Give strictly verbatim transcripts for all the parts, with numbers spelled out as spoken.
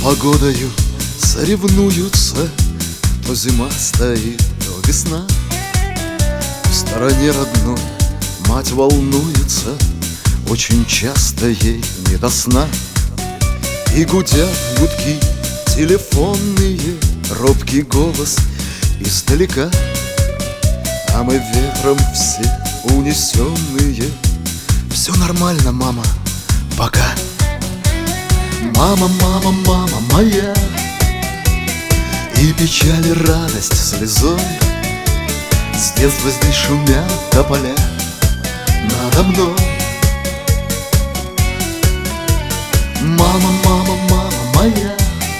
погодою соревнуются. То зима стоит, то весна. В стороне родной мать волнуется, очень часто ей не до сна. И гудят гудки телефонные, робкий голос издалека. А мы ветром все унесенные. Все нормально, мама, пока. Мама, мама, мама моя, и печаль, и радость слезой. С детства здесь шумят тополя надо мной. Мама, мама, мама моя,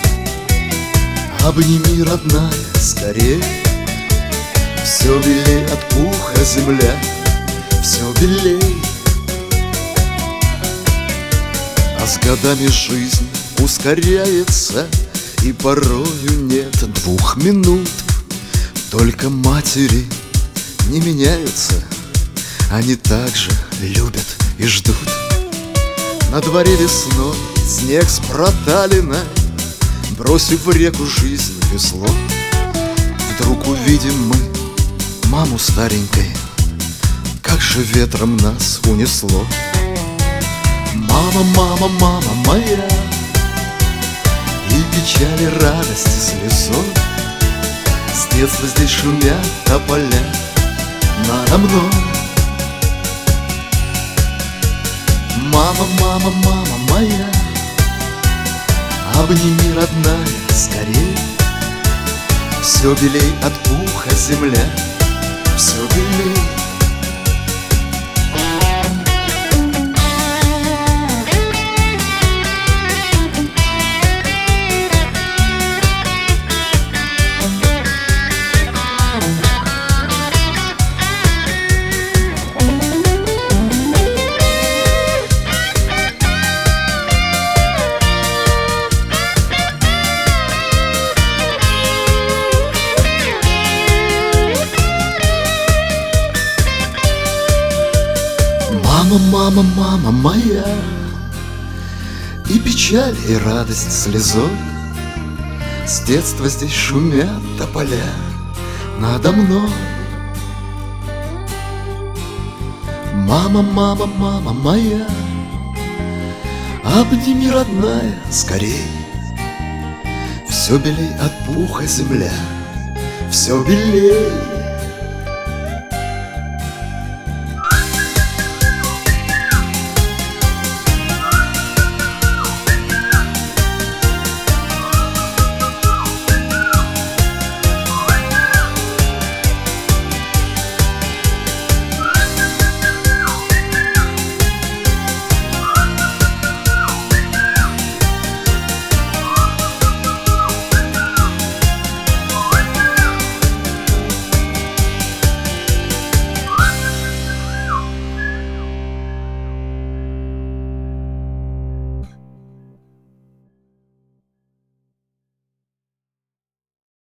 обними, родная, скорей. Все белей от пуха земля, все белей. А с годами жизнь ускоряется, и порою нет двух минут. Только матери не меняются, они также любят и ждут. На дворе весной снег с проталиной, бросив в реку жизнь весло. Вдруг увидим мы маму старенькой, как же ветром нас унесло. Мама, мама, мама моя, и печаль, и радость слезой. С детства здесь шумят тополя надо мной. Мама, мама, мама моя, обними, родная, скорей. Все белей от пуха земля, все белей. Мама, мама, мама моя, и печаль, и радость слезой. С детства здесь шумят тополя надо мной. Мама, мама, мама моя, обними, родная, скорей. Все белей от пуха земля, все белей.